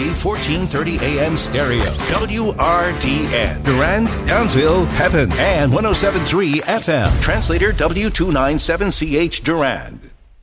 1430 AM stereo. WRDN. Durand, Townsville, Pepin, and 107.3 FM. Translator W297CH Durand.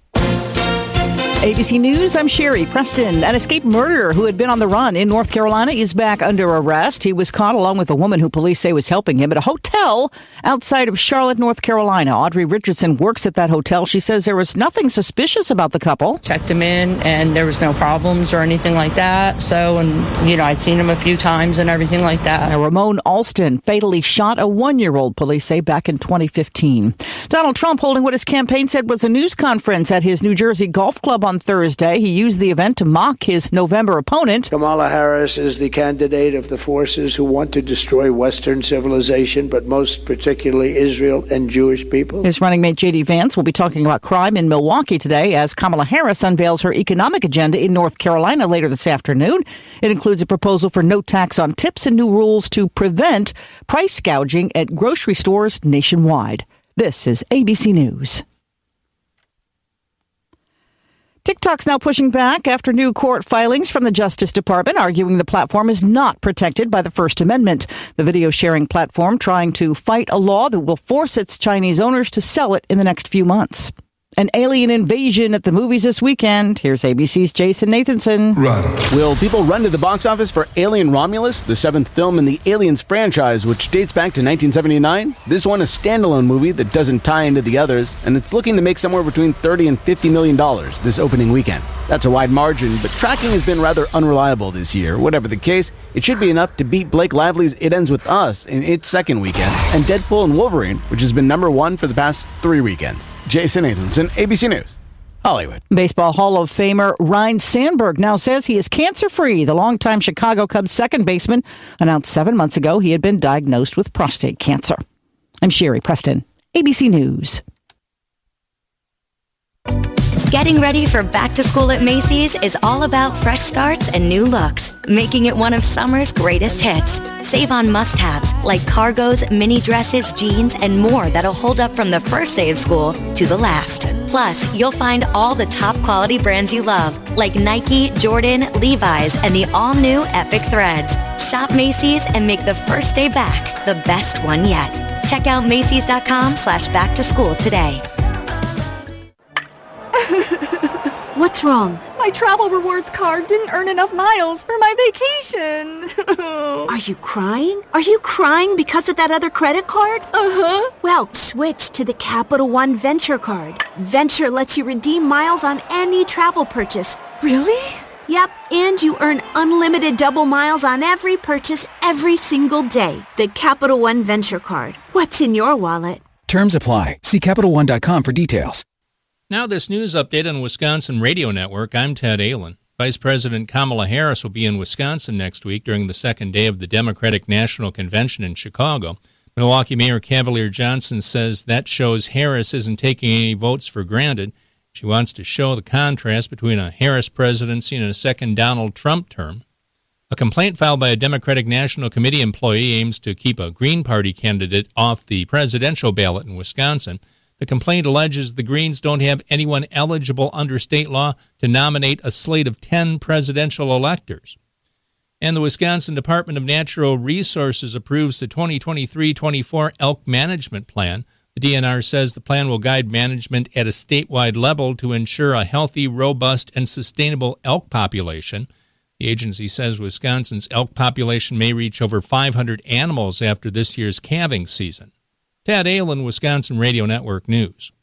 ABC News, I'm Sherry Preston. An escaped murderer who had been on the run in North Carolina is back under arrest. He was caught along with a woman who police say was helping him at a hotel outside of Charlotte, North Carolina. Audrey Richardson works at that hotel. She says there was nothing suspicious about the couple. Checked him in and there was no problems or anything like that. So, I'd seen him a few times and everything like that. Now, Ramon Alston fatally shot a 1-year-old, police say, back in 2015. Donald Trump holding what his campaign said was a news conference at his New Jersey golf club on Thursday. He used the event to mock his November opponent. Kamala Harris is the candidate of the forces who want to destroy Western civilization, but most particularly Israel and Jewish people. His running mate J.D. Vance will be talking about crime in Milwaukee today as Kamala Harris unveils her economic agenda in North Carolina later this afternoon. It includes a proposal for no tax on tips and new rules to prevent price gouging at grocery stores nationwide. This is ABC News. TikTok's now pushing back after new court filings from the Justice Department, arguing the platform is not protected by the First Amendment. The video sharing platform trying to fight a law that will force its Chinese owners to sell it in the next few months. An alien invasion at the movies this weekend. Here's ABC's Jason Nathanson. Run. Will people run to the box office for Alien Romulus, the 7th film in the Aliens franchise, which dates back to 1979? This one is a standalone movie that doesn't tie into the others, and it's looking to make somewhere between $30 and $50 million this opening weekend. That's a wide margin, but tracking has been rather unreliable this year. Whatever the case, it should be enough to beat Blake Lively's It Ends With Us in its second weekend, and Deadpool and Wolverine, which has been number 1 for the past 3 weekends. Jason Nathanson, ABC News, Hollywood. Baseball Hall of Famer Ryne Sandberg now says he is cancer-free. The longtime Chicago Cubs second baseman announced 7 months ago he had been diagnosed with prostate cancer. I'm Sherry Preston, ABC News. Getting ready for back to school at Macy's is all about fresh starts and new looks, making it one of summer's greatest hits. Save on must-haves like cargos, mini dresses, jeans, and more that'll hold up from the first day of school to the last. Plus, you'll find all the top quality brands you love, like Nike, Jordan, Levi's, and the all-new Epic Threads. Shop Macy's and make the first day back the best one yet. Check out Macy's.com/back to school today. What's wrong? My travel rewards card didn't earn enough miles for my vacation. Are you crying? Are you crying because of that other credit card? Uh-huh. Well, switch to the Capital One Venture card. Venture lets you redeem miles on any travel purchase. Really? Yep, and you earn unlimited double miles on every purchase every single day. The Capital One Venture card. What's in your wallet? Terms apply. See CapitalOne.com for details. Now this news update on Wisconsin Radio Network. I'm Ted Allen. Vice President Kamala Harris will be in Wisconsin next week during the second day of the Democratic National Convention in Chicago. Milwaukee Mayor Cavalier Johnson says that shows Harris isn't taking any votes for granted. She wants to show the contrast between a Harris presidency and a second Donald Trump term. A complaint filed by a Democratic National Committee employee aims to keep a Green Party candidate off the presidential ballot in Wisconsin. The complaint alleges the Greens don't have anyone eligible under state law to nominate a slate of 10 presidential electors. And the Wisconsin Department of Natural Resources approves the 2023-24 elk management plan. The DNR says the plan will guide management at a statewide level to ensure a healthy, robust, and sustainable elk population. The agency says Wisconsin's elk population may reach over 500 animals after this year's calving season. Ted Allen, Wisconsin Radio Network News.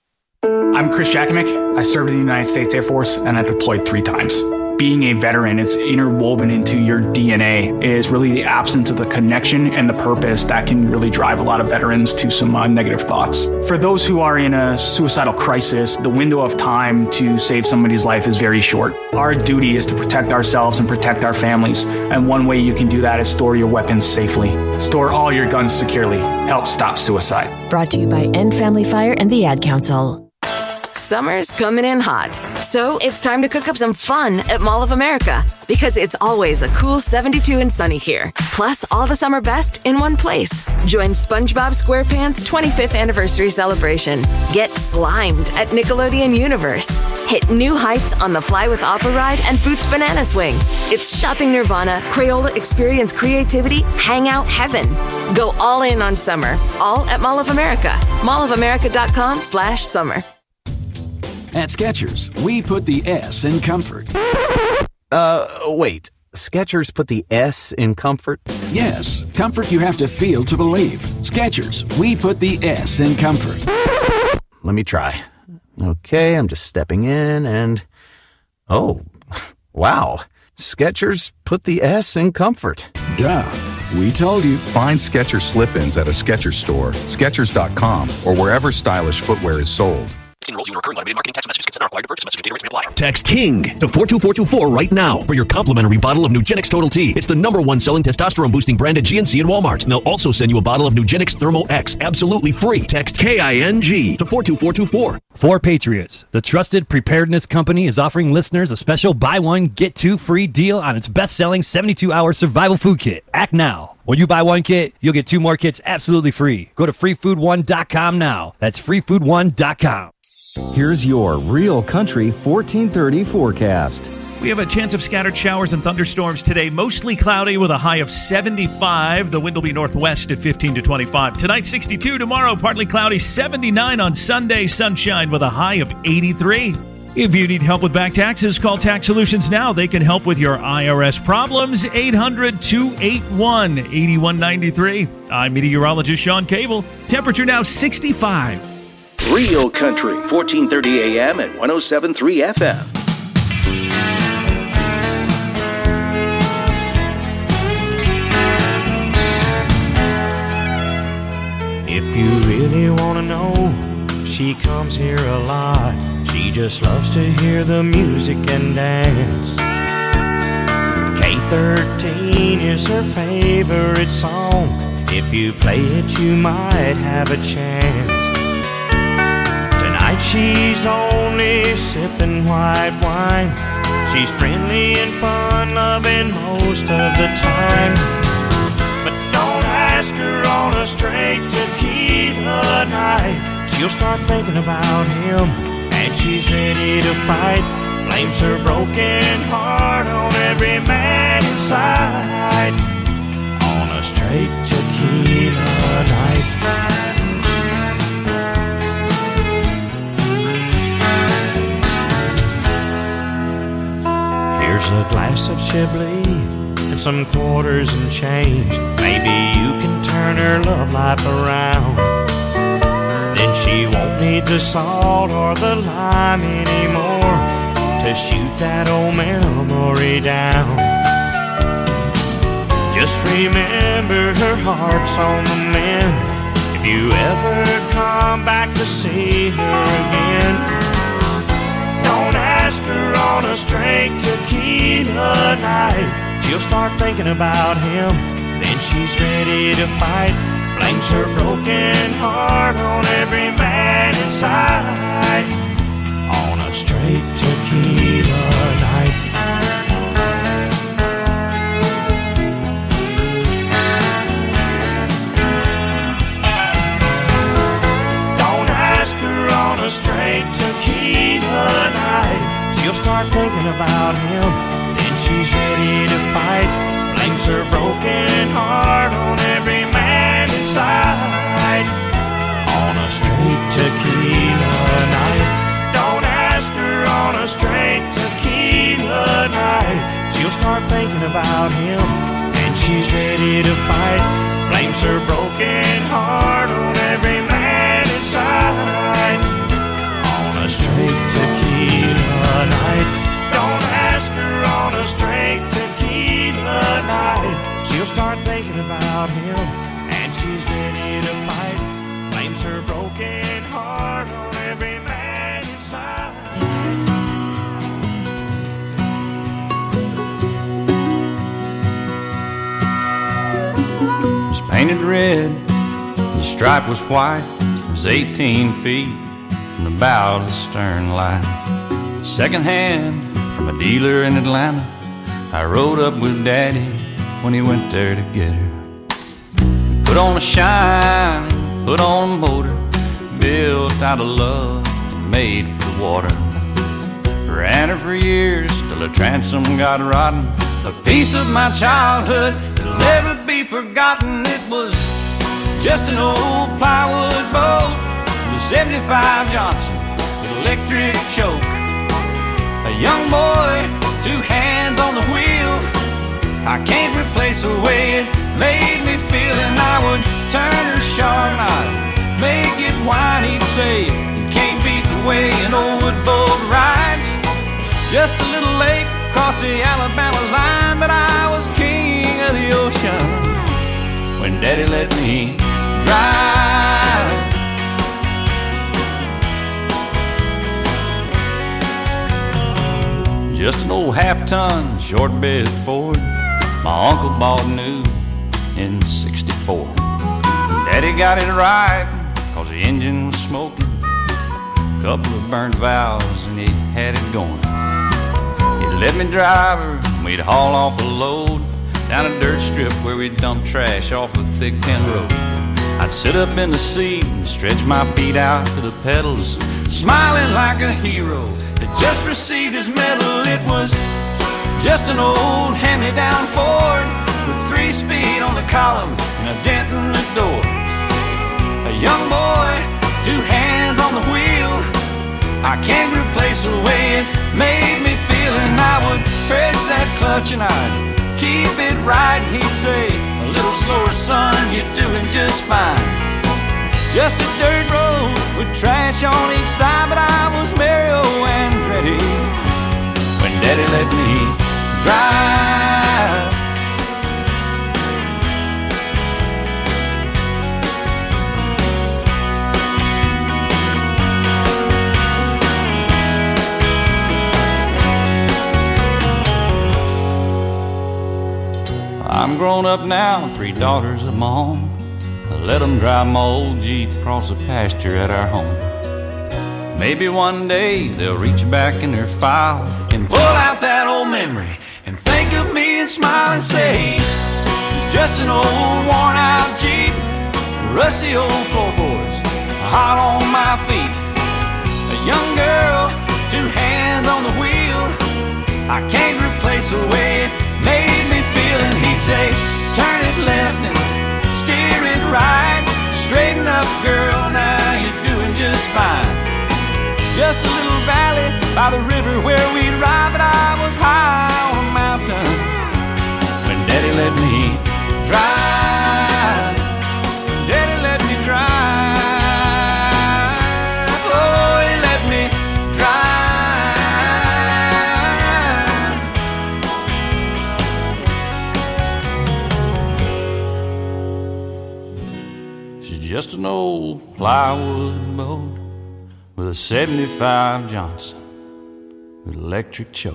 I'm Chris Jakimick. I served in the United States Air Force and I deployed 3 times. Being a veteran, it's interwoven into your DNA. It is really the absence of the connection and the purpose that can really drive a lot of veterans to some negative thoughts. For those who are in a suicidal crisis, the window of time to save somebody's life is very short. Our duty is to protect ourselves and protect our families. And one way you can do that is store your weapons safely. Store all your guns securely. Help stop suicide. Brought to you by End Family Fire and the Ad Council. Summer's coming in hot, so it's time to cook up some fun at Mall of America, because it's always a cool 72 and sunny here. Plus, all the summer best in one place. Join SpongeBob SquarePants' 25th anniversary celebration. Get slimed at Nickelodeon Universe. Hit new heights on the Fly with Appa ride and Boots Banana Swing. It's shopping nirvana, Crayola experience creativity, hangout heaven. Go all in on summer, all at Mall of America. mallofamerica.com/summer. At Skechers, we put the S in comfort. Wait. Skechers put the S in comfort? Yes, comfort you have to feel to believe. Skechers, we put the S in comfort. Let me try. Okay, I'm just stepping in and... Oh, wow. Skechers put the S in comfort. Duh. We told you. Find Skechers slip-ins at a Skechers store, Skechers.com, or wherever stylish footwear is sold. Enroll you in recurring automated marketing text messages. Consent required to purchase. Message data rates may apply. Text KING to 42424 right now for your complimentary bottle of Nugenix Total T. It's the #1 selling testosterone-boosting brand at GNC and Walmart. And they'll also send you a bottle of Nugenix Thermo X absolutely free. Text KING to 42424. For Patriots, the trusted preparedness company is offering listeners a special buy one, get two free deal on its best-selling 72-hour survival food kit. Act now. When you buy one kit, you'll get 2 more kits absolutely free. Go to freefood1.com now. That's freefood1.com. Here's your Real Country 1430 forecast. We have a chance of scattered showers and thunderstorms today. Mostly cloudy with a high of 75. The wind will be northwest at 15 to 25. Tonight, 62. Tomorrow, partly cloudy, 79 on Sunday. Sunshine with a high of 83. If you need help with back taxes, call Tax Solutions now. They can help with your IRS problems. 800-281-8193. I'm meteorologist Sean Cable. Temperature now 65. Real Country, 1430 AM and 107.3 FM. If you really want to know, she comes here a lot. She just loves to hear the music and dance. K13 is her favorite song. If you play it, you might have a chance. Tonight she's only sipping white wine. She's friendly and fun-loving most of the time. But don't ask her on a straight tequila night. She'll start thinking about him, and she's ready to fight. Blames her broken heart on every man inside. On a straight tequila night. Here's a glass of Chablis and some quarters and change. Maybe you can turn her love life around. Then she won't need the salt or the lime anymore to shoot that old memory down. Just remember her heart's on the mend. If you ever come back to see her again, don't ask her on a straight tequila night. She'll start thinking about him, then she's ready to fight. Blames her broken heart on every man inside. On a straight tequila night. Don't ask her on a straight tequila night. She'll start thinking about him, then she's ready to fight. Blames her broken heart on every man inside. On a straight tequila night. Don't ask her on a straight tequila night. She'll start thinking about him, and she's ready to fight. Blames her broken heart on every man inside. On a straight tequila night. Don't ask her on a straight tequila night. She'll start thinking about him, and she's ready to fight. Blames her broken heart on every man inside. It was painted red, the stripe was white, it was 18 feet. from the bow to the stern line. Secondhand from a dealer in Atlanta, I rode up with Daddy when he went there to get her. We put on a shine, put on a motor, built out of love, made for the water. Ran her for years till her transom got rotten. A piece of my childhood that'll never be forgotten. It was just an old plywood boat with a 75 Johnson with electric choke. A young boy, 2 hands on the wheel. I can't replace the way it made me feel. And I would turn her sharp and I'd make it whine. He'd say, you can't beat the way an old wood boat rides. Just a little late across the Alabama line, but I was king of the ocean when Daddy let me drive. Just an old half-ton short bed Ford my uncle bought new in '64. Daddy got it right cause the engine was smoking, couple of burnt valves and he had it going. He'd let me drive her and we'd haul off a load down a dirt strip where we'd dump trash off a thick pin road. I'd sit up in the seat and stretch my feet out to the pedals, smiling like a hero that just received his medal. It was just an old hand-me-down Ford with 3-speed on the column and a dent in the door. A young boy, 2 hands on the wheel. I can't replace the way it made me feel. And I would press that clutch and I'd keep it right. And he'd say, a little slower, son, you're doing just fine. Just a dirt road with trash on each side, but I was Mario Andretti when Daddy let me drive. I'm grown up now, 3 daughters of my own. I let them drive my old Jeep across the pasture at our home. Maybe one day they'll reach back in their file and pull out that old memory and think of me and smile and say, it's just an old worn out Jeep, rusty old floorboards, hot on my feet. A young girl, 2 hands on the wheel. I can't replace the way it made me feel. And he'd say, turn it left and steer it right. Straighten up, girl, now you're doing just fine. Just a little valley by the river where we'd ride, but I was high on a mountain when Daddy let me drive. Daddy let me drive. Oh, he let me drive. She's just an old plywood boat with a 75 Johnson with electric choke.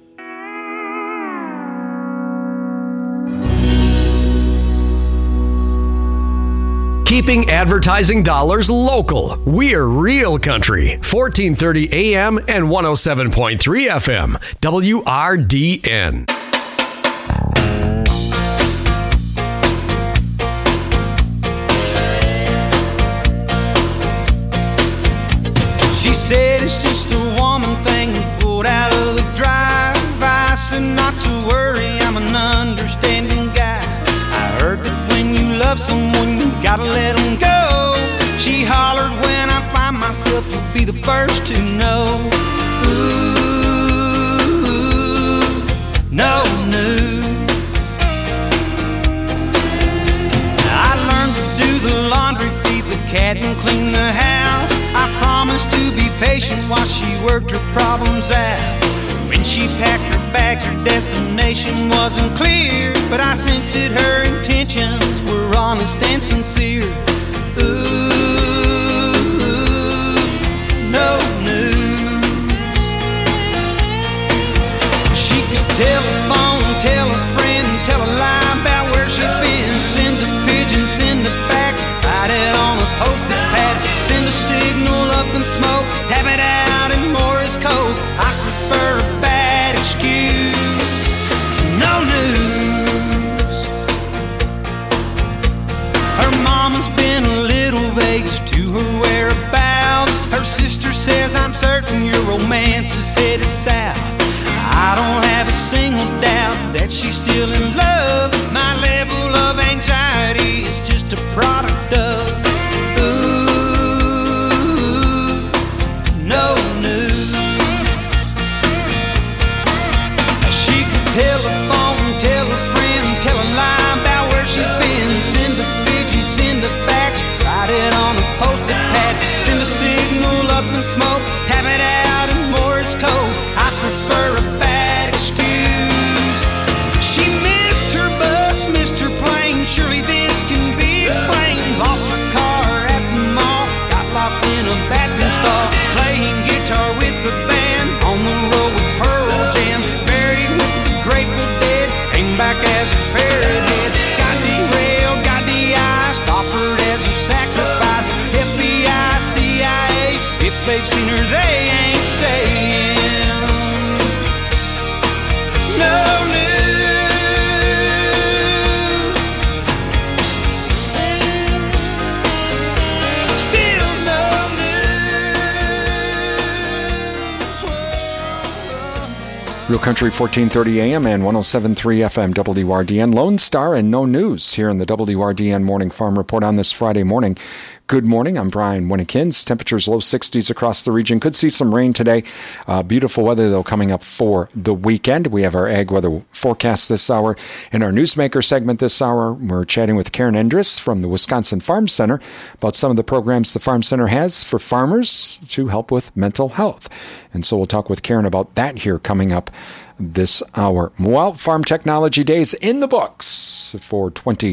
Keeping advertising dollars local. We're Real Country, 1430 AM and 107.3 FM, WRDN. She said it's just a woman thing pulled out of the drive. I said not to worry, I'm an understanding guy. I heard that when you love someone, you gotta let them go. She hollered, when I find myself, you'll be the first to know. Ooh, no news. I learned to do the laundry, feed the cat, and clean the house. I promised to be patient while she worked her problems out. When she packed her bags, her destination wasn't clear, but I sensed that her intentions were honest and sincere. Ooh, no news. She could telephone, tell a friend, tell a lie about where she's been. Send a pigeon, send a fax, write it on a post-it pad, send a signal up in smoke. that she's still in love. My level of anxiety is just a product of no news. She could telephone, tell a friend, tell a lie about where she's been. Send the pigeon, send the fax, write it on a post-it pad. Send a signal up in smoke, tap it out in Morse code. I prefer a bad excuse. She missed her bus, missed her plane. Surely this can be explained. Lost her car at the mall, got locked in a bathroom stall. Playing guitar with the band, on the road with Pearl Jam. Buried with the Grateful Dead, came back as a parrot head. Got derailed, got de-iced, offered as a sacrifice. FBI, CIA, if they've seen her, they ain't saying no news. Still no Real Country 1430 AM and 107.3 FM WRDN. Lone Star and no news here in the WRDN Morning Farm Report on this Friday morning. Good morning. I'm Brian Winnekins. Temperatures low 60s across the region. Could see some rain today. Beautiful weather, though, coming up for the weekend. We have our ag weather forecast this hour. In our Newsmaker segment this hour, we're chatting with Karen Endres from the Wisconsin Farm Center about some of the programs the Farm Center has for farmers to help with mental health. And so we'll talk with Karen about that here coming up this hour. Well, Farm Technology Days in the books for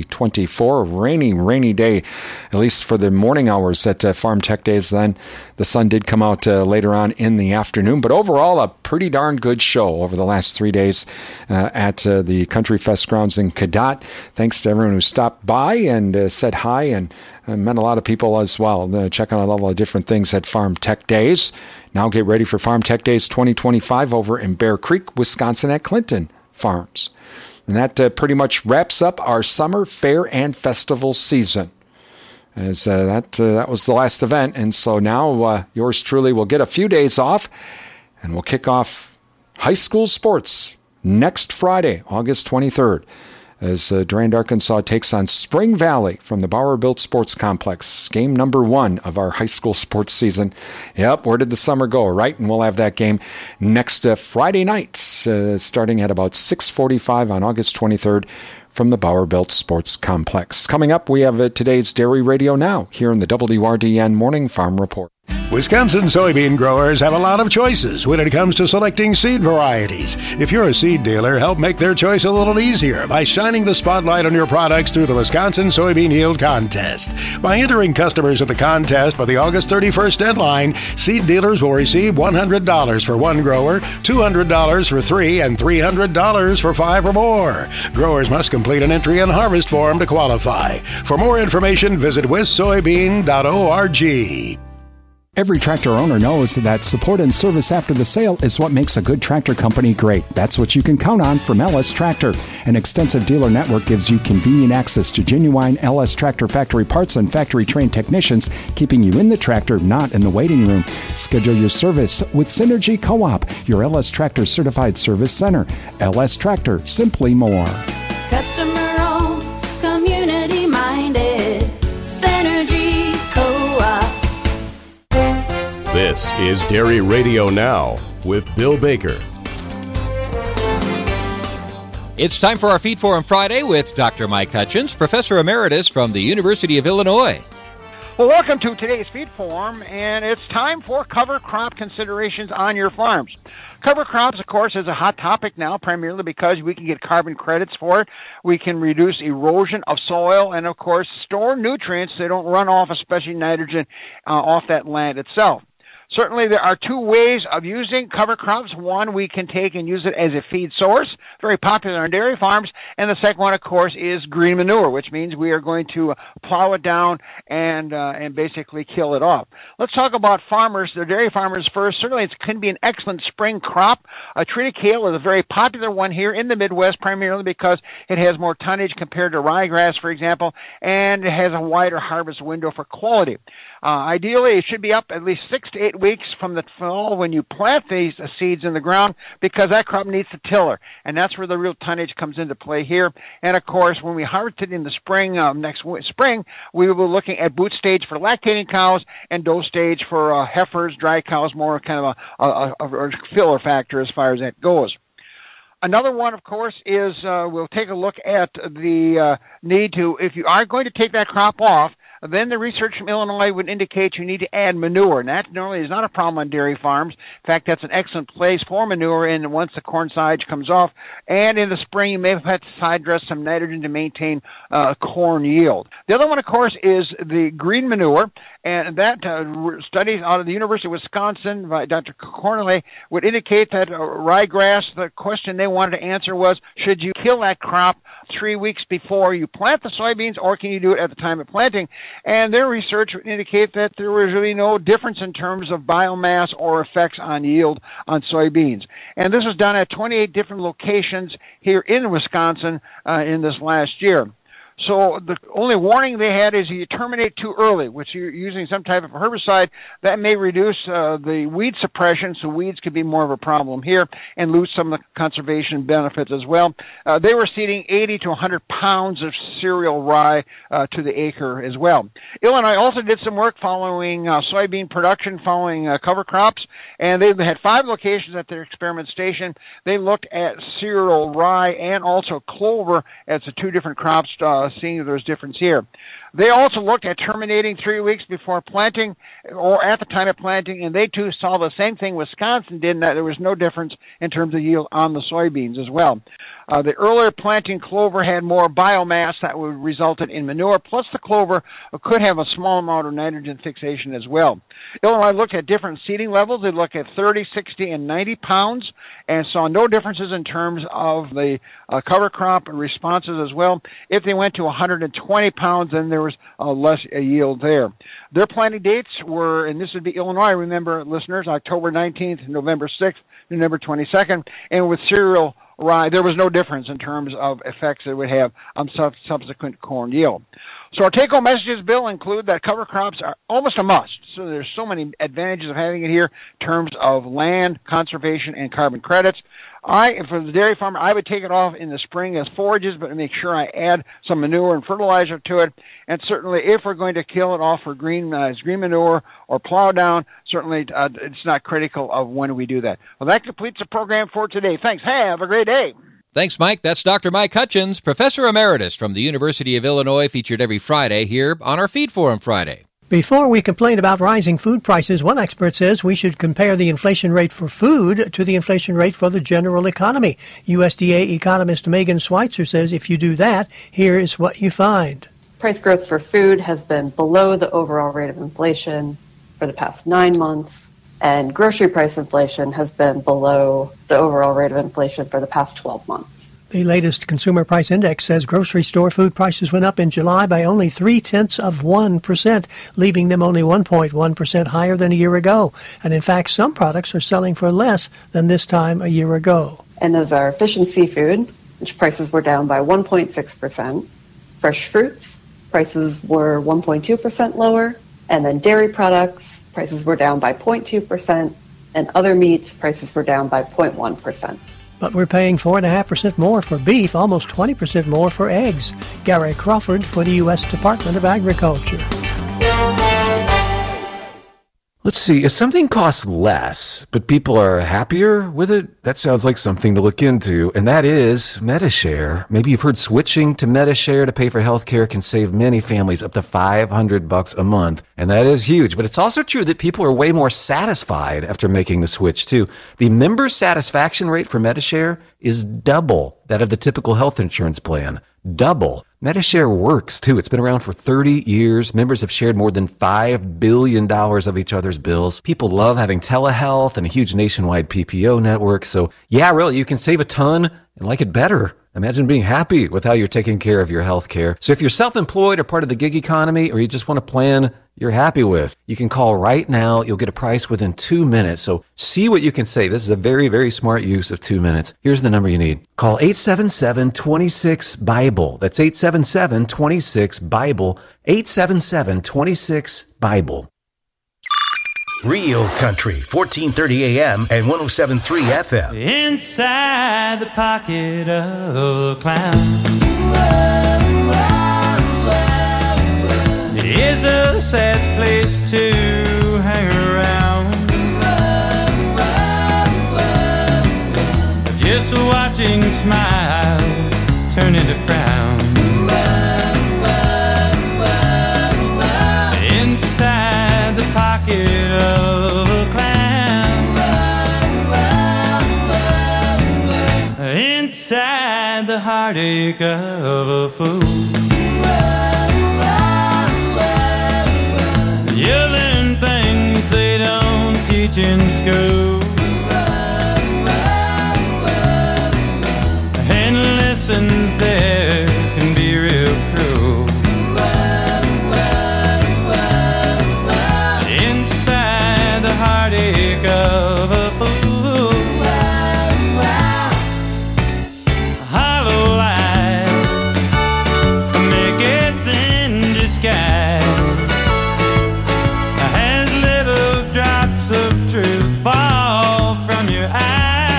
2024. Rainy day, at least for the morning hours at Farm Tech Days. Then the sun did come out later on in the afternoon, but overall a pretty darn good show over the last 3 days at the Country Fest grounds in Cadott. Thanks to everyone who stopped by and said hi, and met a lot of people as well, checking out all the different things at Farm Tech Days. Now get ready for Farm Tech Days 2025 over in Bear Creek, Wisconsin at Clinton Farms. And that pretty much wraps up our summer fair and festival season. As that was the last event, and so now yours truly will get a few days off, and we'll kick off high school sports next Friday, August 23rd. As Durand, Arkansas takes on Spring Valley from the Bowerbilt Sports Complex. Game number 1 of our high school sports season. Yep, where did the summer go, right? And we'll have that game next Friday night, starting at about 6:45 on August 23rd from the Bowerbilt Sports Complex. Coming up, we have today's Dairy Radio Now here in the WRDN Morning Farm Report. Wisconsin soybean growers have a lot of choices when it comes to selecting seed varieties. If you're a seed dealer, help make their choice a little easier by shining the spotlight on your products through the Wisconsin Soybean Yield Contest. By entering customers at the contest by the August 31st deadline, seed dealers will receive $100 for one grower, $200 for 3, and $300 for 5 or more. Growers must complete an entry and harvest form to qualify. For more information, visit wissoybean.org. Every tractor owner knows that support and service after the sale is what makes a good tractor company great. That's what you can count on from LS Tractor. An extensive dealer network gives you convenient access to genuine LS Tractor factory parts and factory-trained technicians, keeping you in the tractor, not in the waiting room. Schedule your service with Synergy Co-op, your LS Tractor certified service center. LS Tractor, simply more. Customer-owned, community-minded, Synergy Co-op. This is Dairy Radio Now with Bill Baker. It's time for our Feed Forum Friday with Dr. Mike Hutchins, Professor Emeritus from the University of Illinois. Well, welcome to today's Feed Forum, and it's time for cover crop considerations on your farms. Cover crops, of course, is a hot topic now, primarily because we can get carbon credits for it. We can reduce erosion of soil and, of course, store nutrients so they don't run off, especially nitrogen, off that land itself. Certainly, there are two ways of using cover crops. One, we can take and use it as a feed source, very popular on dairy farms. And the second one, of course, is green manure, which means we are going to plow it down and basically kill it off. Let's talk about farmers, the dairy farmers first. Certainly, it can be an excellent spring crop. Triticale is a very popular one here in the Midwest, primarily because it has more tonnage compared to ryegrass, for example, and it has a wider harvest window for quality. Ideally, it should be up at least 6 to 8 weeks weeks from the fall when you plant these seeds in the ground, because that crop needs the tiller, and that's where the real tonnage comes into play here. And of course, when we harvest it in the spring, next spring, we will be looking at boot stage for lactating cows and doe stage for heifers, dry cows, more kind of a filler factor as far as that goes. Another one, of course, is we'll take a look at the need to, if you are going to take that crop off, then the research from Illinois would indicate you need to add manure, and that normally is not a problem on dairy farms. In fact, that's an excellent place for manure in once the corn silage comes off. And in the spring, you may have had to side dress some nitrogen to maintain corn yield. The other one, of course, is the green manure, and that studies out of the University of Wisconsin by Dr. Cornelay would indicate that ryegrass, the question they wanted to answer was, should you kill that crop 3 weeks before you plant the soybeans, or can you do it at the time of planting? And their research would indicate that there was really no difference in terms of biomass or effects on yield on soybeans. And this was done at 28 different locations here in Wisconsin in this last year. So the only warning they had is you terminate too early, which you're using some type of herbicide that may reduce the weed suppression, so weeds could be more of a problem here and lose some of the conservation benefits as well. They were seeding 80 to 100 pounds of cereal rye to the acre as well. Illinois also did some work following soybean production, following cover crops, and they had 5 locations at their experiment station. They looked at cereal rye and also clover as the 2 different crops, seeing if there's difference here. They also looked at terminating 3 weeks before planting or at the time of planting, and they too saw the same thing Wisconsin did, that there was no difference in terms of yield on the soybeans as well. The earlier planting clover had more biomass that would result in manure, plus the clover could have a small amount of nitrogen fixation as well. Illinois looked at different seeding levels. They looked at 30, 60, and 90 pounds and saw no differences in terms of the cover crop responses as well. If they went to 120 pounds, then there was less yield there. Their planting dates were, and this would be Illinois, remember, listeners, October 19th, November 6th, November 22nd, and with cereal rye, there was no difference in terms of effects it would have on subsequent corn yield. So our take-home messages, Bill, include that cover crops are almost a must. So there's so many advantages of having it here in terms of land, conservation, and carbon credits. For the dairy farmer, I would take it off in the spring as forages, but make sure I add some manure and fertilizer to it. And certainly, if we're going to kill it off for green manure or plow down, certainly it's not critical of when we do that. Well, that completes the program for today. Thanks. Have a great day. Thanks, Mike. That's Dr. Mike Hutchins, Professor Emeritus from the University of Illinois, featured every Friday here on our Feed Forum Friday. Before we complain about rising food prices, one expert says we should compare the inflation rate for food to the inflation rate for the general economy. USDA economist Megan Schweitzer says if you do that, here is what you find. Price growth for food has been below the overall rate of inflation for the past 9 months, and grocery price inflation has been below the overall rate of inflation for the past 12 months. The latest Consumer Price Index says grocery store food prices went up in July by only 0.3%, leaving them only 1.1% higher than a year ago. And in fact, some products are selling for less than this time a year ago. And those are fish and seafood, which prices were down by 1.6%. Fresh fruits, prices were 1.2% lower. And then dairy products, prices were down by 0.2%. And other meats, prices were down by 0.1%. But we're paying 4.5% more for beef, almost 20% more for eggs. Gary Crawford for the U.S. Department of Agriculture. Let's see, if something costs less, but people are happier with it, that sounds like something to look into, and that is Medi-Share. Maybe you've heard switching to Medi-Share to pay for healthcare can save many families up to $500 a month, and that is huge. But it's also true that people are way more satisfied after making the switch, too. The member satisfaction rate for Medi-Share is double that of the typical health insurance plan. Double. Medi-Share works, too. It's been around for 30 years. Members have shared more than $5 billion of each other's bills. People love having telehealth and a huge nationwide PPO network. So, yeah, really, you can save a ton and like it better. Imagine being happy with how you're taking care of your health care. So if you're self-employed or part of the gig economy, or you just want a plan you're happy with, you can call right now. You'll get a price within 2 minutes. So see what you can save. This is a very, very smart use of 2 minutes. Here's the number you need. Call 877-26-BIBLE. That's 877-26-BIBLE. 877-26-BIBLE. Real Country, 1430 AM and 107.3 FM. Inside the pocket of a clown is a sad place to hang around. Just watching smiles turn into frowns. Inside the pocket of a clown. Inside the heartache of a fool. You learn things they don't teach in school. And lessons there can be real cruel. Inside the heartache of a fool. Hollow lies make it in disguise. As little drops of truth fall from your eyes.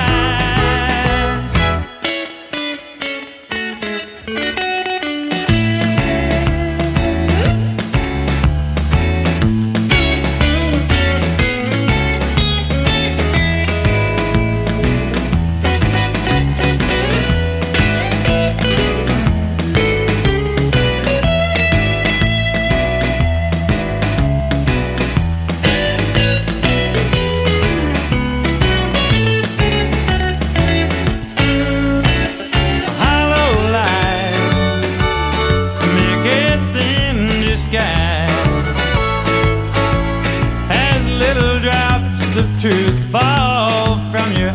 Truth fall from your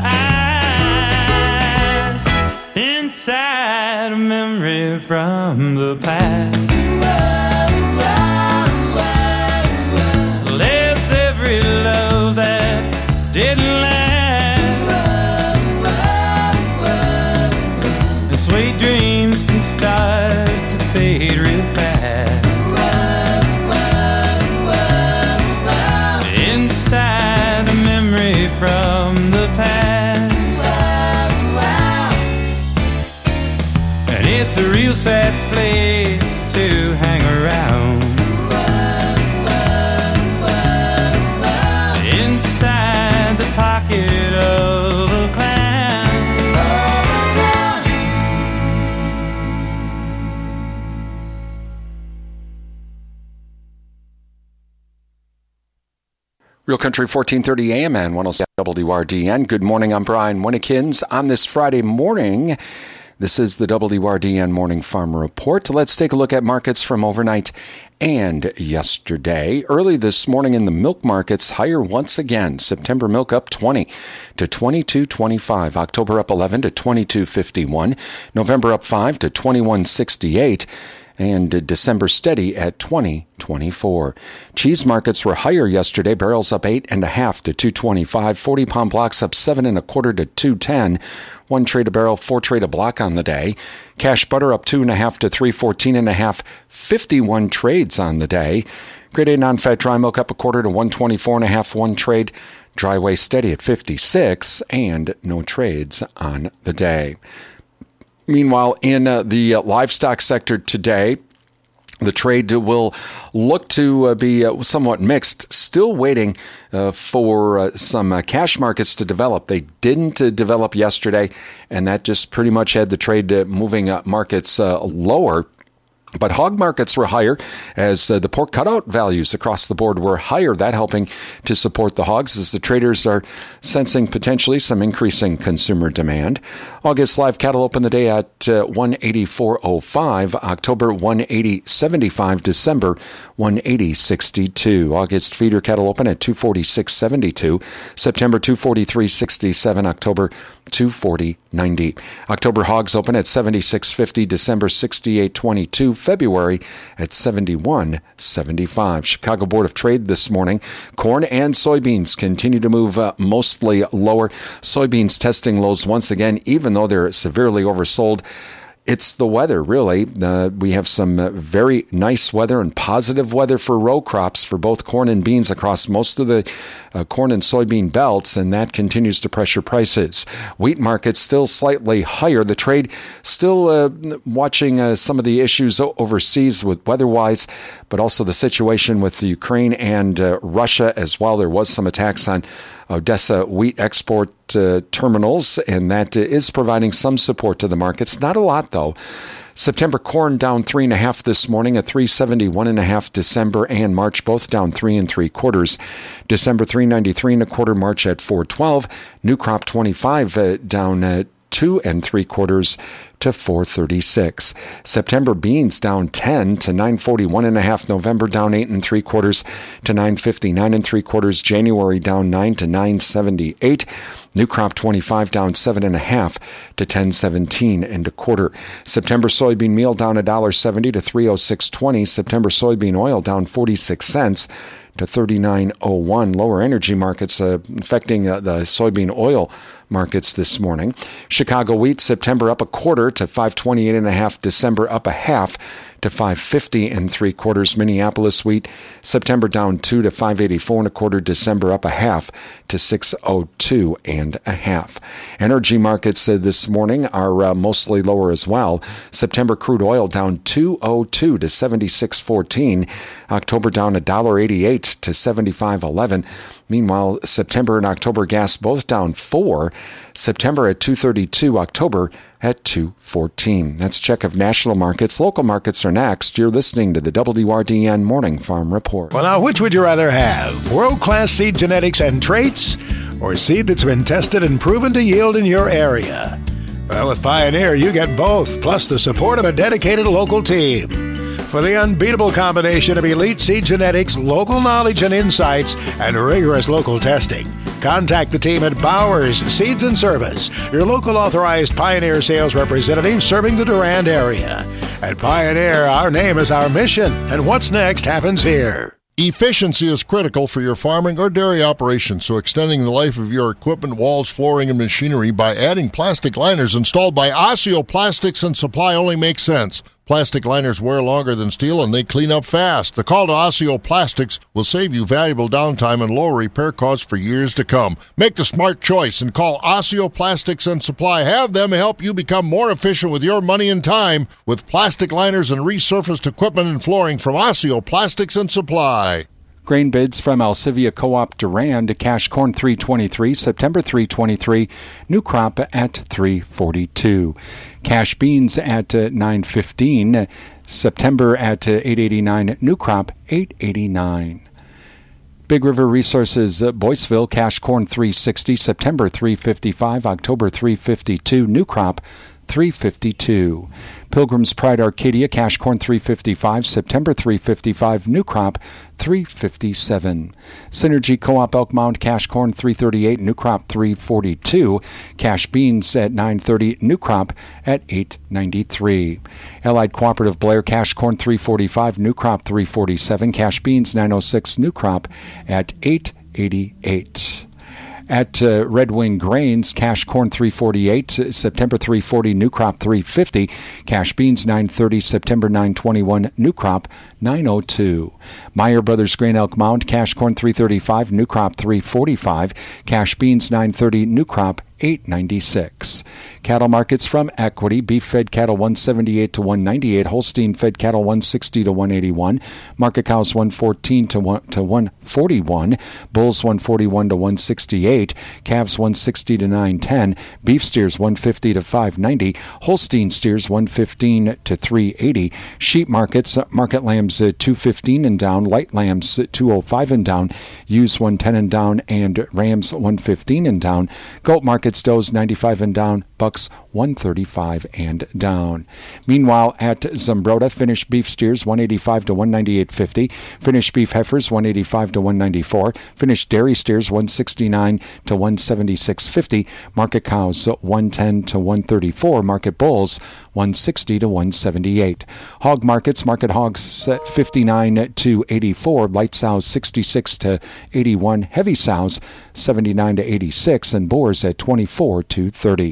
eyes. Inside a memory from the past lives every love that didn't last. And sweet dreams can start to fade real fast. Inside a memory from the past. And it's a real sad place to hang around. Inside the pocket of a clown. Real Country 1430 AM and 107 WRDN. Good morning, I'm Brian Winnekins. On this Friday morning, this is the WRDN Morning Farm Report. Let's take a look at markets from overnight and yesterday. Early this morning in the milk markets, higher once again. September milk up 20 to 22.25. October up 11 to 22.51. November up 5 to 21.68. And December steady at 20.24. Cheese markets were higher yesterday. Barrels up 8.5 to 2.25. 40-pound blocks up 7.25 to 2.10. 1 trade a barrel, 4 trade a block on the day. Cash butter up 2.5 to 3.14.5. 51 trades on the day. Grade A non-fat dry milk up 1/4 to 124.5. 1 trade. Dry whey steady at 56 and no trades on the day. Meanwhile, in the livestock sector today, the trade will look to be somewhat mixed. Still waiting for some cash markets to develop. They didn't develop yesterday, and that just pretty much had the trade moving markets lower. But hog markets were higher as the pork cutout values across the board were higher. That helping to support the hogs as the traders are sensing potentially some increasing consumer demand. August live cattle open the day at 184.05. October 180.75. December 180.62. August feeder cattle open at 246.72. September 243.67. October 240.90. October hogs open at 76.50. December 68.22. February at 71.75. Chicago Board of Trade this morning. Corn and soybeans continue to move mostly lower. Soybeans testing lows once again, even though they're severely oversold. It's the weather, really. We have some very nice weather and positive weather for row crops for both corn and beans across most of the corn and soybean belts, and that continues to pressure prices. Wheat markets still slightly higher. The trade still watching some of the issues overseas with weather-wise, but also the situation with the Ukraine and Russia as well. There was some attacks on Odessa wheat export terminals, and that is providing some support to the markets. Not a lot, though. September corn down 3.5 this morning at 371.5. December and March both down 3 3/4. December 393 1/4. March at 412. New crop 25 down 2 3/4 to 436. September beans down 10 to 941.5. November down 8 3/4 to 959 3/4. January down 9 to 978. New crop 25 down 7.5 to 1017 1/4. September soybean meal down $1.70 to 306.20. September soybean oil down 46 cents to 39.01. Lower energy markets affecting the soybean oil markets this morning. Chicago wheat September up 1/4 to 528.5. December up 1/2 to 550 3/4. Minneapolis wheat September down 2 to 584 1/4. December up 1/2 to 602 1/2. Energy markets this morning are mostly lower as well. September crude oil down 202 to 76.14. October down $1.88 to 75.11. Meanwhile, September and October gas both down 4. September at 232, October at 214. That's a check of national markets. Local markets are next. You're listening to the WRDN Morning Farm Report. Well, now, which would you rather have? World-class seed genetics and traits, or seed that's been tested and proven to yield in your area? Well, with Pioneer, you get both, plus the support of a dedicated local team. For the unbeatable combination of elite seed genetics, local knowledge and insights, and rigorous local testing, contact the team at Bowers Seeds and Service, your local authorized Pioneer sales representative serving the Durand area. At Pioneer, our name is our mission, and what's next happens here. Efficiency is critical for your farming or dairy operation, so extending the life of your equipment, walls, flooring, and machinery by adding plastic liners installed by Osseo Plastics and Supply only makes sense. Plastic liners wear longer than steel and they clean up fast. The call to Osseo Plastics will save you valuable downtime and lower repair costs for years to come. Make the smart choice and call Osseo Plastics and Supply. Have them help you become more efficient with your money and time with plastic liners and resurfaced equipment and flooring from Osseo Plastics and Supply. Grain bids from Alcivia Co-op Durand. Cash corn 323, September 323, new crop at 342. Cash beans at 915, September at 889, new crop 889. Big River Resources, Boyceville, cash corn 360, September 355, October 352, new crop 352. Pilgrim's Pride Arcadia, cash corn 355, September 355, new crop 357. Synergy Co-op Elk Mound, cash corn 338, new crop 342. Cash beans at 930, new crop at 893. Allied Cooperative Blair, cash corn 345, new crop 347. Cash beans 906, new crop at 888. At Red Wing Grains, cash corn 348, September 340, new crop 350. Cash beans 930, September 921, new crop 902. Meyer Brothers Grain Elk Mound, cash corn 335, new crop 345. Cash beans 930, new crop 896. Cattle markets from Equity. Beef fed cattle 178 to 198. Holstein fed cattle 160 to 181. Market cows 114 to 141. Bulls 141 to 168. Calves 160 to 910. Beef steers 150 to 590. Holstein steers 115 to 380. Sheep markets, market lambs 215 and down. Light lambs 205 and down. Ewes 110 and down. And rams 115 and down. Goat markets, does 95 and down, bucks 135 and down. Meanwhile, at Zumbrota, finished beef steers 185 to 198.50, finished beef heifers 185 to 194, finished dairy steers 169 to 176.50, market cows 110 to 134, market bulls 160 to 178. Hog markets, market hogs 59 to 84, light sows 66 to 81, heavy sows 79 to 86, and boars at 24 to 30.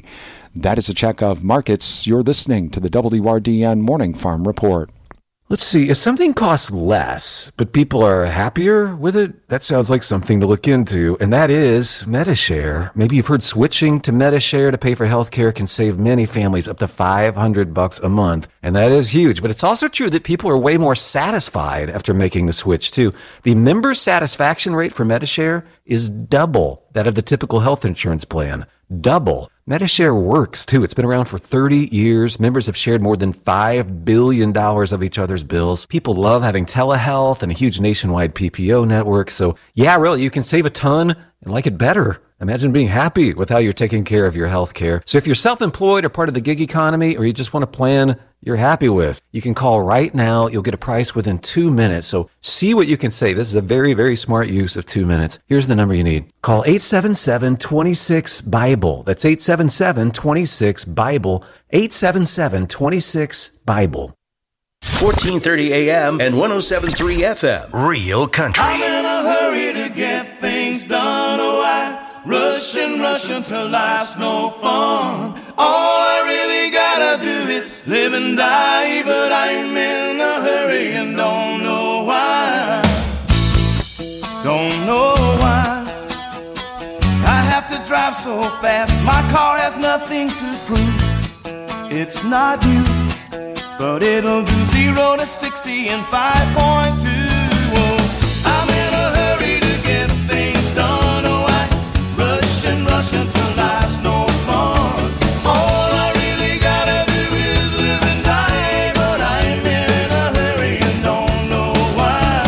That is a check of markets. You're listening to the WRDN Morning Farm Report. Let's see, if something costs less, but people are happier with it, that sounds like something to look into, and that is Medi-Share. Maybe you've heard switching to Medi-Share to pay for healthcare can save many families up to $500 a month, and that is huge. But it's also true that people are way more satisfied after making the switch, too. The member satisfaction rate for Medi-Share is double that of the typical health insurance plan. Double. Medi-Share works, too. It's been around for 30 years. Members have shared more than $5 billion of each other's bills. People love having telehealth and a huge nationwide PPO network. So, yeah, really, you can save a ton and like it better. Imagine being happy with how you're taking care of your health care. So if you're self-employed or part of the gig economy, or you just want a plan you're happy with, you can call right now. You'll get a price within 2 minutes. So see what you can save. This is a very, very smart use of 2 minutes. Here's the number you need. Call 877-26-BIBLE. That's 877-26-BIBLE. 877-26-BIBLE. 1430 AM and 107.3 FM. Real Country. I'm in a hurry to get things done. Oh, I rush until life's no fun. All I really gotta do is live and die, but I'm in a hurry and don't know why. Don't know why I have to drive so fast. My car has nothing to prove. It's not new, but it'll do 0 to 60 in 5.2. Oh, I'm in a hurry to get things done. Oh, I rush until life's no fun. All I really gotta do is live and die, but I'm in a hurry and don't know why.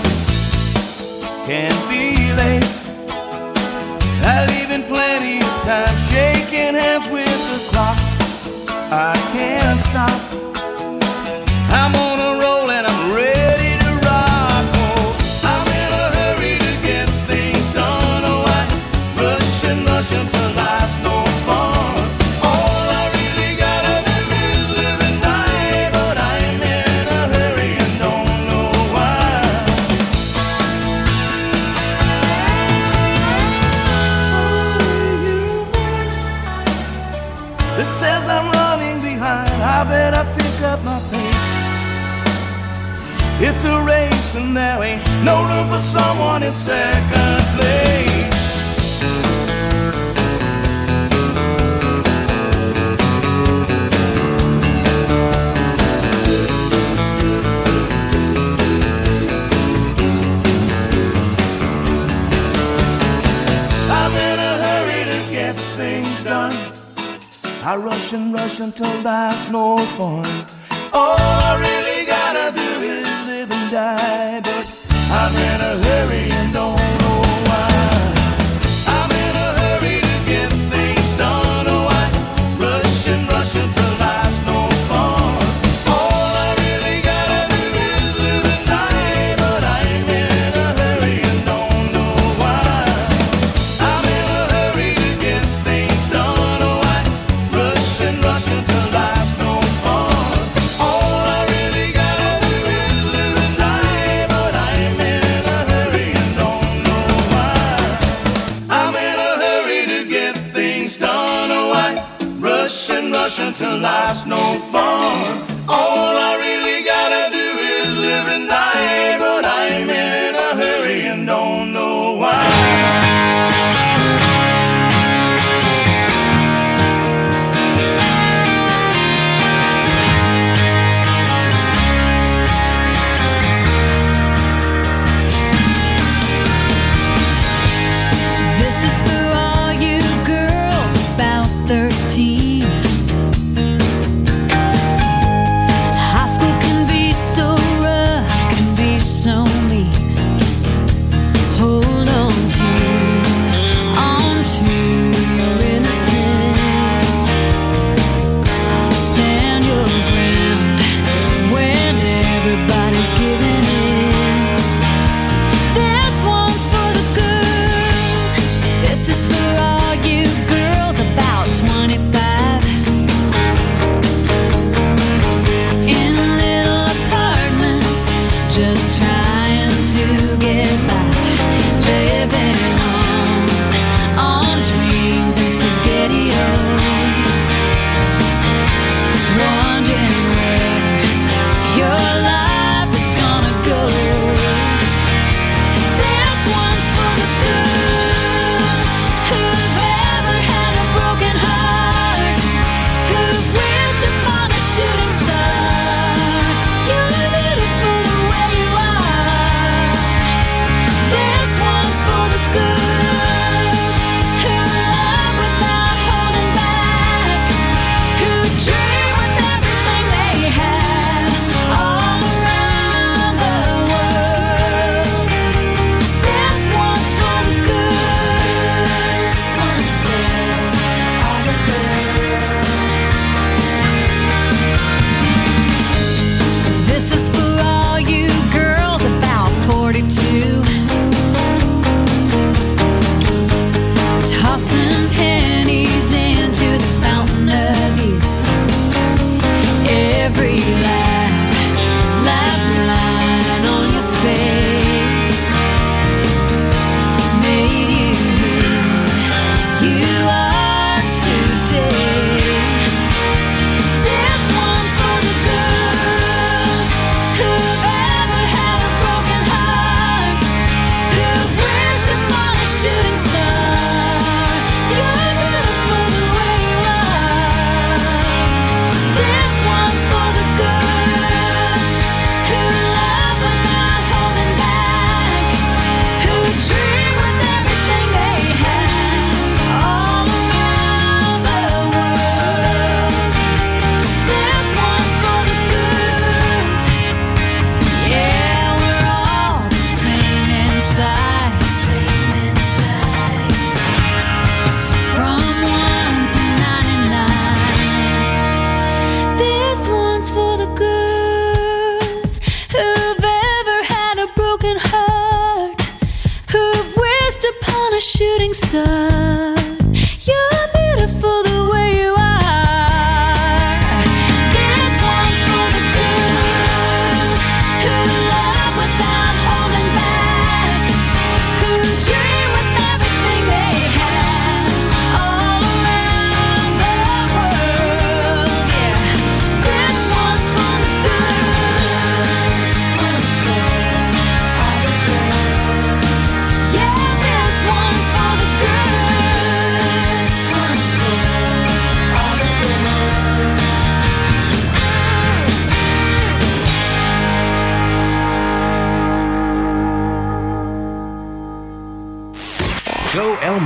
Can't be late. I leave in plenty of time, shaking hands with the clock. I can't stop. I'm on a roll and I'm ready to rock. Oh, I'm in a hurry to get things done. Oh, I rush until life's no fun. All I really gotta do is live and die, but I'm in a hurry and don't know why. It says I'm running behind. I better pick up my pace. It's a race and there ain't no room for someone in second place. I'm in a hurry to get things done. I rush until life's no fun. All I really gotta do is live and die, but I'm in a hurry and don't know why. I'm in a hurry to get things done. Oh, I rush until life's no fun. All I really gotta do is live and die, but I'm in a hurry and don't know why. I'm in a hurry to get things done. Oh, I rush until life's no fun. All I really gotta do is live and die, but I'm in a hurry and don't know why. I'm in a hurry to get things done. Oh, I rush until life's no fun. All I really gotta do is live and die, but I'm in a hurry and don't know why. This is for all you girls about 13.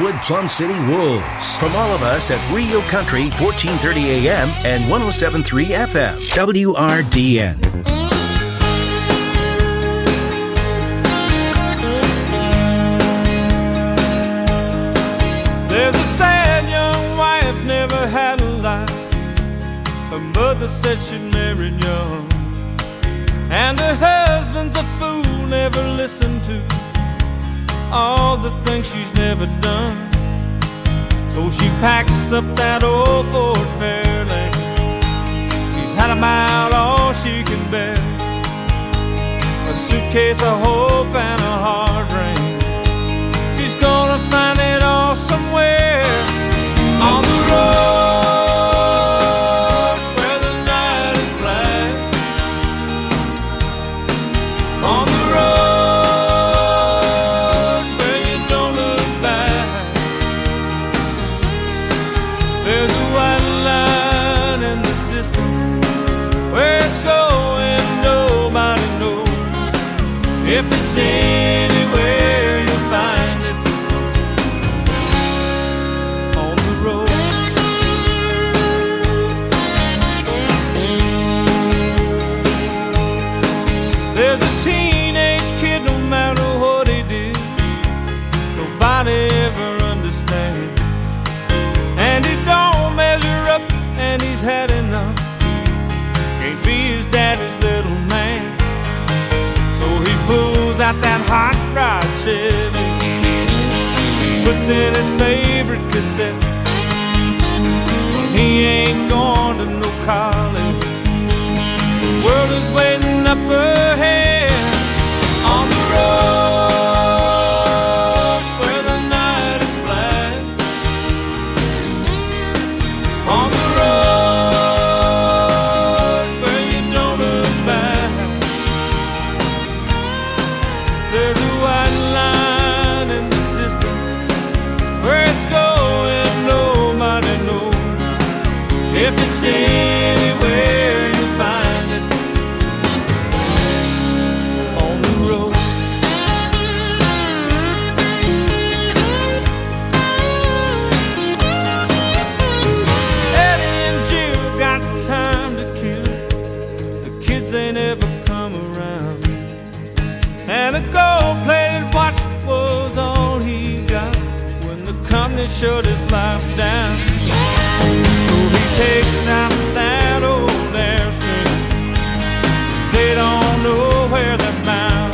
Greenwood Plum City Wolves. From all of us at Rio Country, 1430 AM and 107.3 FM. WRDN. There's a sad young wife, never had a life. Her mother said she married young, and her husband's a fool, never listened to all the things she's never done. So she packs up that old Ford Fairlane. She's had about all she can bear, a suitcase of hope and a hard rain. She's gonna find it all somewhere on the road where the night is black, on the road where you don't look back. There's a white line in the distance, where it's going nobody knows. If it's anywhere you'll find it on the road. There's a teenage kid, no matter what he did, nobody ever understands. And he don't measure up, and he's had enough, can't be his daddy's little man. So he pulls out that hot rod Chevy, puts in his favorite cassette. Well, he ain't going to no college, the world is waiting up ahead on the road where the night is black, on the road where you don't look back. There's a white line in the distance, where it's going nobody knows. If it's anywhere you'll find it on the road. Eddie and Jill got time to kill, the kids ain't ever come around, and a gold-plated watch was all he got when the company shut his life down. So he takes out that old Airstream, they don't know where they're bound.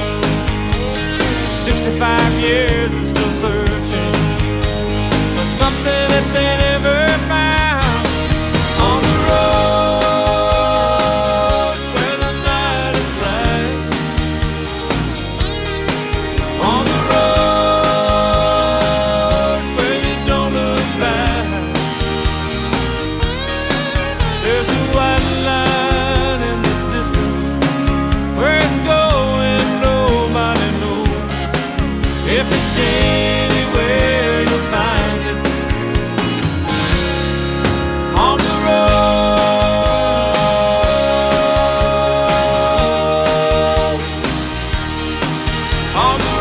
65 years and still searching for something that they never found on the road where the night is black, on the road where you don't look back. There's a white line in the distance, where it's going nobody knows. If it's anywhere you'll find it on the road, on the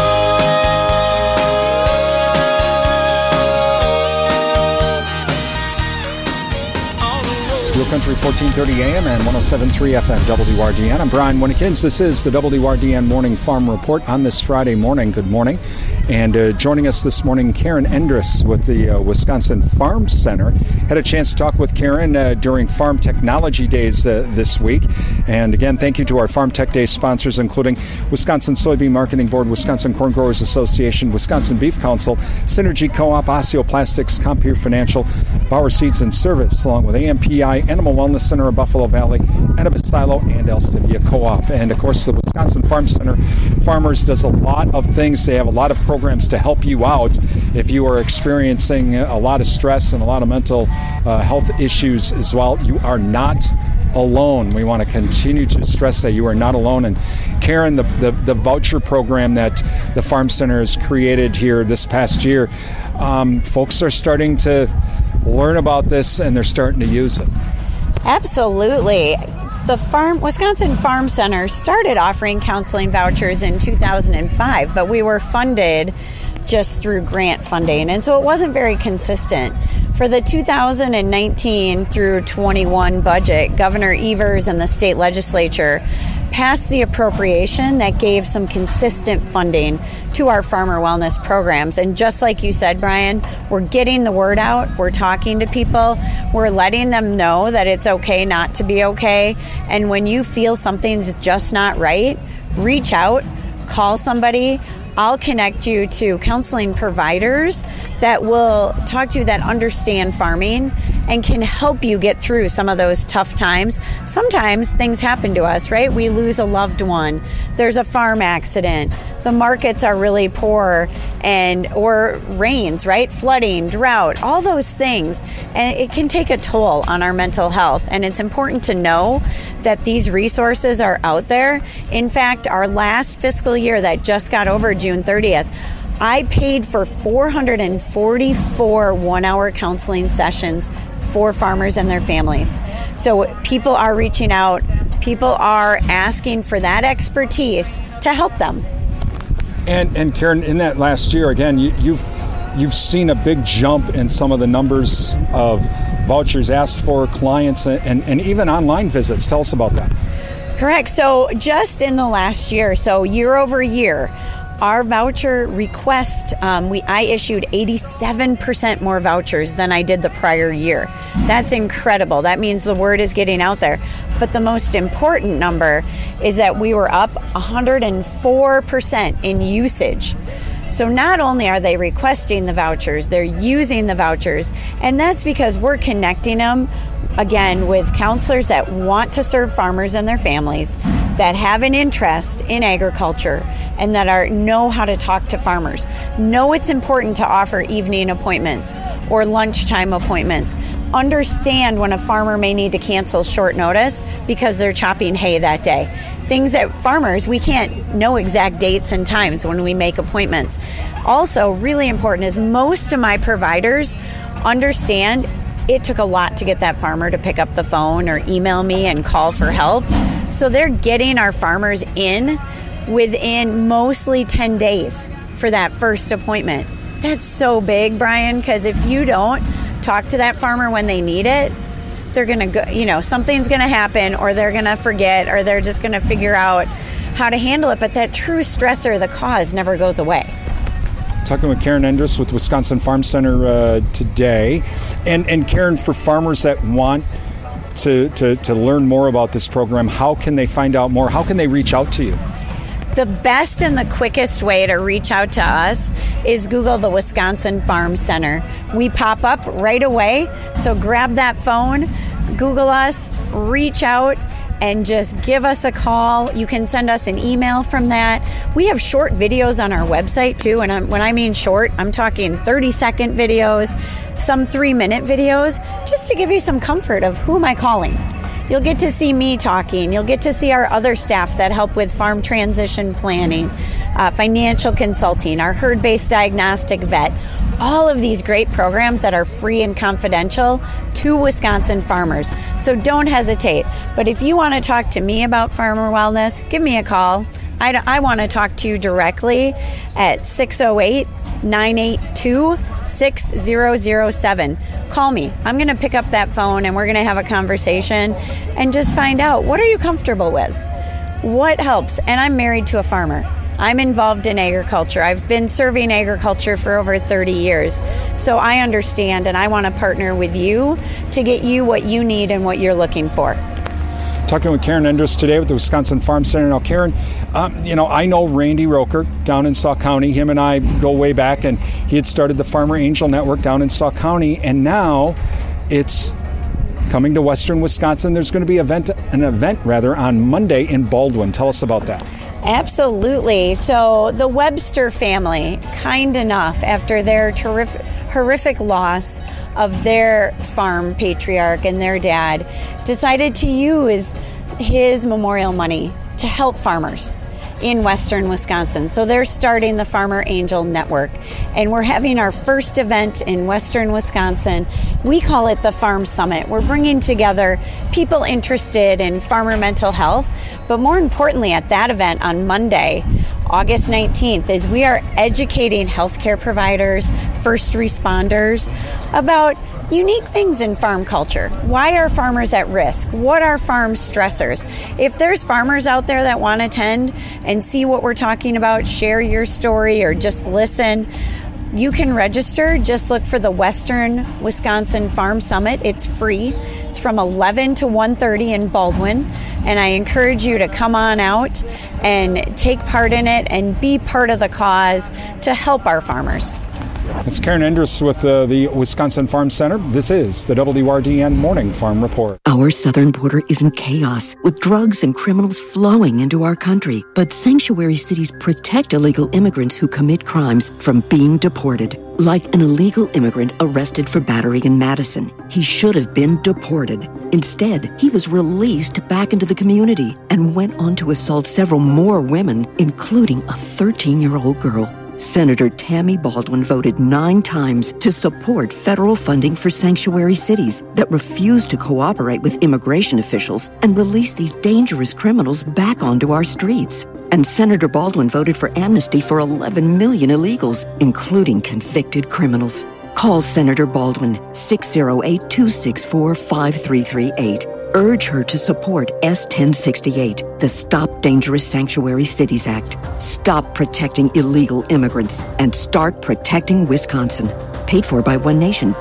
Real Country 1430 AM and 107.3 FM WRDN. I'm Brian Winnekins. This is the WRDN Morning Farm Report on this Friday morning. Good morning. And joining us this morning, Karen Endres with the Wisconsin Farm Center. Had a chance to talk with Karen during Farm Technology Days this week. And again, thank you to our Farm Tech Day sponsors, including Wisconsin Soybean Marketing Board, Wisconsin Corn Growers Association, Wisconsin Beef Council, Synergy Co-op, Osteoplastics, Compeer Financial, Bauer Seeds and Service, along with AMPI, Animal Wellness Center of Buffalo Valley, Edibus Silo, and Elsivia Co-op. And of course, the Wisconsin Farm Center Farmers does a lot of things. They have a lot of programs to help you out if you are experiencing a lot of stress and a lot of mental health issues as well. You are not alone. We want to continue to stress that you are not alone. And Karen, the voucher program that the Farm Center has created here this past year, folks are starting to learn about this and they're starting to use it. Absolutely. The Wisconsin Farm Center started offering counseling vouchers in 2005, but we were funded just through grant funding. And so it wasn't very consistent. For the 2019 through 21 budget, Governor Evers and the state legislature passed the appropriation that gave some consistent funding to our farmer wellness programs. And just like you said, Brian, we're getting the word out. We're talking to people. We're letting them know that it's okay not to be okay. And when you feel something's just not right, reach out, call somebody. I'll connect you to counseling providers that will talk to you that understand farming and can help you get through some of those tough times. Sometimes things happen to us, right? We lose a loved one. There's a farm accident. The markets are really poor or rains, right? Flooding, drought, all those things. And it can take a toll on our mental health. And it's important to know that these resources are out there. In fact, our last fiscal year that just got over June 30th, I paid for 444 one-hour counseling sessions for farmers and their families. So people are reaching out. People are asking for that expertise to help them. And Karen, in that last year, again, you've seen a big jump in some of the numbers of vouchers asked for, clients, and even online visits. Tell us about that. Correct. So just in the last year, so year over year, our voucher request, I issued 87% more vouchers than I did the prior year. That's incredible. That means the word is getting out there. But the most important number is that we were up 104% in usage. So not only are they requesting the vouchers, they're using the vouchers. And that's because we're connecting them, again, with counselors that want to serve farmers and their families, that have an interest in agriculture, and that know how to talk to farmers. Know it's important to offer evening appointments or lunchtime appointments. Understand when a farmer may need to cancel short notice because they're chopping hay that day. Things that farmers, we can't know exact dates and times when we make appointments. Also, really important is most of my providers understand it took a lot to get that farmer to pick up the phone or email me and call for help. So they're getting our farmers in within mostly 10 days for that first appointment. That's so big, Brian, because if you don't talk to that farmer when they need it, they're going to go, something's going to happen, or they're going to forget, or they're just going to figure out how to handle it. But that true stressor, the cause, never goes away. Talking with Karen Endres with Wisconsin Farm Center today. And Karen, for farmers that want to learn more about this program, how can they find out more? How can they reach out to you? The best and the quickest way to reach out to us is Google the Wisconsin Farm Center. We pop up right away, so grab that phone, Google us, reach out, and just give us a call. You can send us an email from that. We have short videos on our website too, and when I mean short, I'm talking 30-second videos, some 3-minute videos, just to give you some comfort of who am I calling. You'll get to see me talking. You'll get to see our other staff that help with farm transition planning, financial consulting, our herd-based diagnostic vet, all of these great programs that are free and confidential to Wisconsin farmers. So don't hesitate. But if you want to talk to me about farmer wellness, give me a call. I want to talk to you directly at 608-982-6007. Call me. I'm going to pick up that phone and we're going to have a conversation and just find out, what are you comfortable with? What helps? And I'm married to a farmer. I'm involved in agriculture. I've been serving agriculture for over 30 years. So I understand, and I want to partner with you to get you what you need and what you're looking for. Talking with Karen Endres today with the Wisconsin Farm Center. Now, Karen, I know Randy Roker down in Sauk County. Him and I go way back, and he had started the Farmer Angel Network down in Sauk County, and now it's coming to Western Wisconsin. There's going to be an event on Monday in Baldwin. Tell us about that. Absolutely. So the Webster family, kind enough, after their horrific loss of their farm patriarch and their dad, decided to use his memorial money to help farmers. in western Wisconsin. So they're starting the Farmer Angel Network, and we're having our first event in western Wisconsin. We call it the Farm Summit. We're bringing together people interested in farmer mental health, but more importantly at that event on Monday, August 19th, is we are educating healthcare providers, first responders about unique things in farm culture. Why are farmers at risk? What are farm stressors? If there's farmers out there that want to attend and see what we're talking about, share your story or just listen, you can register. Just look for the Western Wisconsin Farm Summit. It's free. It's from 11 to 1:30 in Baldwin. And I encourage you to come on out and take part in it and be part of the cause to help our farmers. It's Karen Endress with the Wisconsin Farm Center. This is the WRDN Morning Farm Report. Our southern border is in chaos, with drugs and criminals flowing into our country. But sanctuary cities protect illegal immigrants who commit crimes from being deported. Like an illegal immigrant arrested for battery in Madison. He should have been deported. Instead, he was released back into the community and went on to assault several more women, including a 13-year-old girl. Senator Tammy Baldwin voted 9 times to support federal funding for sanctuary cities that refuse to cooperate with immigration officials and release these dangerous criminals back onto our streets. And Senator Baldwin voted for amnesty for 11 million illegals, including convicted criminals. Call Senator Baldwin, 608-264-5338. Urge her to support S-1068, the Stop Dangerous Sanctuary Cities Act. Stop protecting illegal immigrants and start protecting Wisconsin. Paid for by One Nation,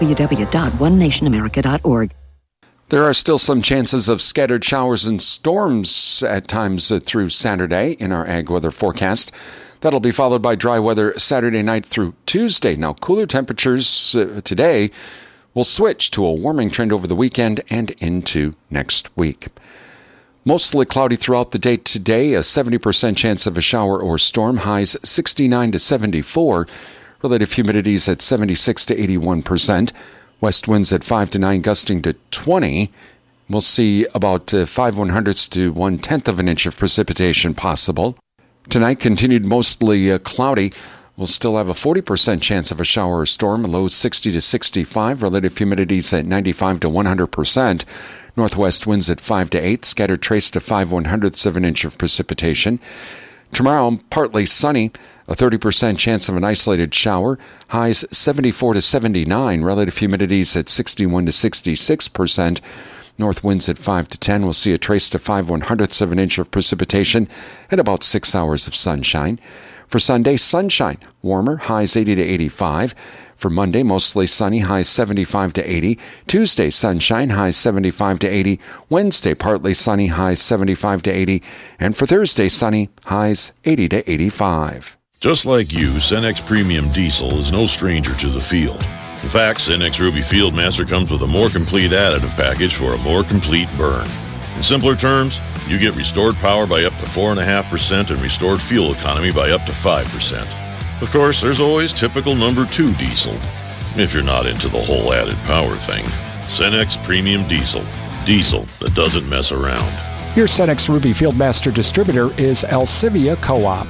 www.onenationamerica.org. There are still some chances of scattered showers and storms at times through Saturday in our ag weather forecast. That'll be followed by dry weather Saturday night through Tuesday. Now, cooler temperatures today will switch to a warming trend over the weekend and into next week. Mostly cloudy throughout the day today, a 70% chance of a shower or storm, highs 69 to 74, relative humidities at 76 to 81%, west winds at 5 to 9, gusting to 20. We'll see about 5/100ths to 1/10 of an inch of precipitation possible. Tonight, continued mostly cloudy. We'll still have a 40% chance of a shower or storm, low 60 to 65, relative humidities at 95 to 100%, northwest winds at 5 to 8, scattered trace to 5/100ths of an inch of precipitation. Tomorrow, partly sunny, a 30% chance of an isolated shower, highs 74 to 79, relative humidities at 61 to 66%, north winds at 5 to 10. We'll see a trace to 5/100ths of an inch of precipitation and about 6 hours of sunshine. For Sunday, sunshine, warmer, highs 80 to 85. For Monday, mostly sunny, highs 75 to 80. Tuesday, sunshine, highs 75 to 80. Wednesday, partly sunny, highs 75 to 80. And for Thursday, sunny, highs 80 to 85. Just like you, Cenex Premium Diesel is no stranger to the field. In fact, Cenex Ruby Fieldmaster comes with a more complete additive package for a more complete burn. In simpler terms, you get restored power by up to 4.5% and restored fuel economy by up to 5%. Of course, there's always typical number 2 diesel, if you're not into the whole added power thing. Cenex Premium Diesel. Diesel that doesn't mess around. Your Cenex Ruby Fieldmaster distributor is Alcivia Co-op.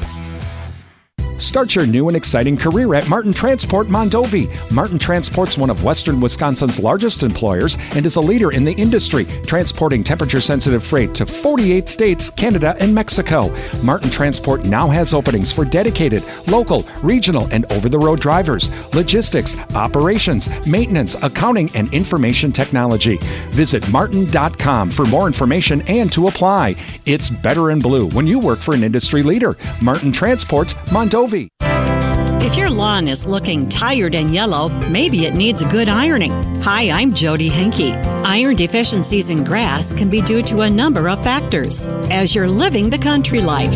Start your new and exciting career at Martin Transport Mondovi. Martin Transport's one of western Wisconsin's largest employers and is a leader in the industry, transporting temperature-sensitive freight to 48 states, Canada, and Mexico. Martin Transport now has openings for dedicated, local, regional, and over-the-road drivers, logistics, operations, maintenance, accounting, and information technology. Visit martin.com for more information and to apply. It's better in blue when you work for an industry leader. Martin Transport Mondovi. If your lawn is looking tired and yellow, maybe it needs a good ironing. Hi, I'm Jody Henke. Iron deficiencies in grass can be due to a number of factors. As you're living the country life.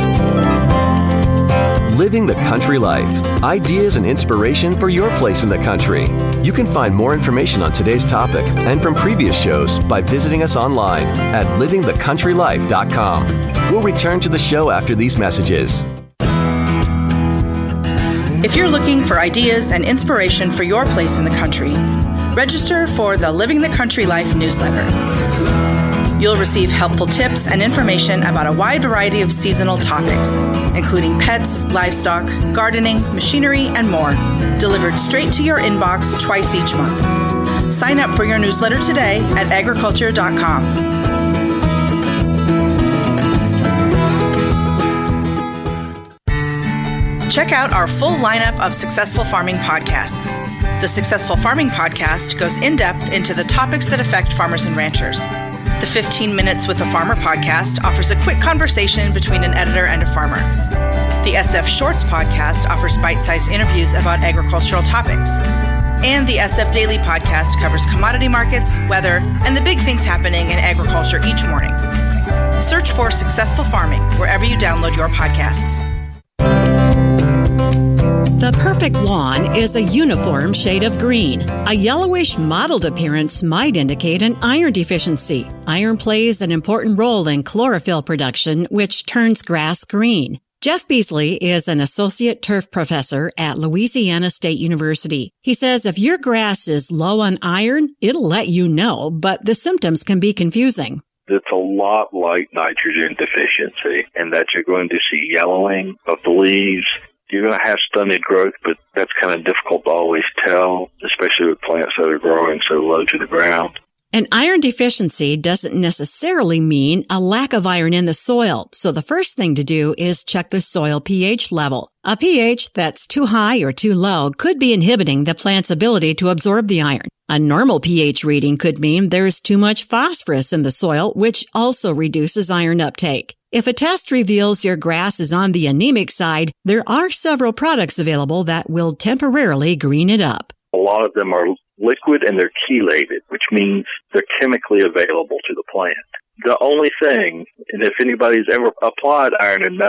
Living the Country Life. Ideas and inspiration for your place in the country. You can find more information on today's topic and from previous shows by visiting us online at livingthecountrylife.com. We'll return to the show after these messages. If you're looking for ideas and inspiration for your place in the country, register for the Living the Country Life newsletter. You'll receive helpful tips and information about a wide variety of seasonal topics, including pets, livestock, gardening, machinery, and more, delivered straight to your inbox twice each month. Sign up for your newsletter today at agriculture.com. Check out our full lineup of Successful Farming podcasts. The Successful Farming podcast goes in-depth into the topics that affect farmers and ranchers. The 15 Minutes with a Farmer podcast offers a quick conversation between an editor and a farmer. The SF Shorts podcast offers bite-sized interviews about agricultural topics. And the SF Daily podcast covers commodity markets, weather, and the big things happening in agriculture each morning. Search for Successful Farming wherever you download your podcasts. The perfect lawn is a uniform shade of green. A yellowish mottled appearance might indicate an iron deficiency. Iron plays an important role in chlorophyll production, which turns grass green. Jeff Beasley is an associate turf professor at Louisiana State University. He says if your grass is low on iron, it'll let you know, but the symptoms can be confusing. It's a lot like nitrogen deficiency, and that you're going to see yellowing of the leaves. You're going to have stunted growth, but that's kind of difficult to always tell, especially with plants that are growing so low to the ground. An iron deficiency doesn't necessarily mean a lack of iron in the soil, so the first thing to do is check the soil pH level. A pH that's too high or too low could be inhibiting the plant's ability to absorb the iron. A normal pH reading could mean there's too much phosphorus in the soil, which also reduces iron uptake. If a test reveals your grass is on the anemic side, there are several products available that will temporarily green it up. A lot of them are liquid and they're chelated, which means they're chemically available to the plant. The only thing, and if anybody's ever applied iron and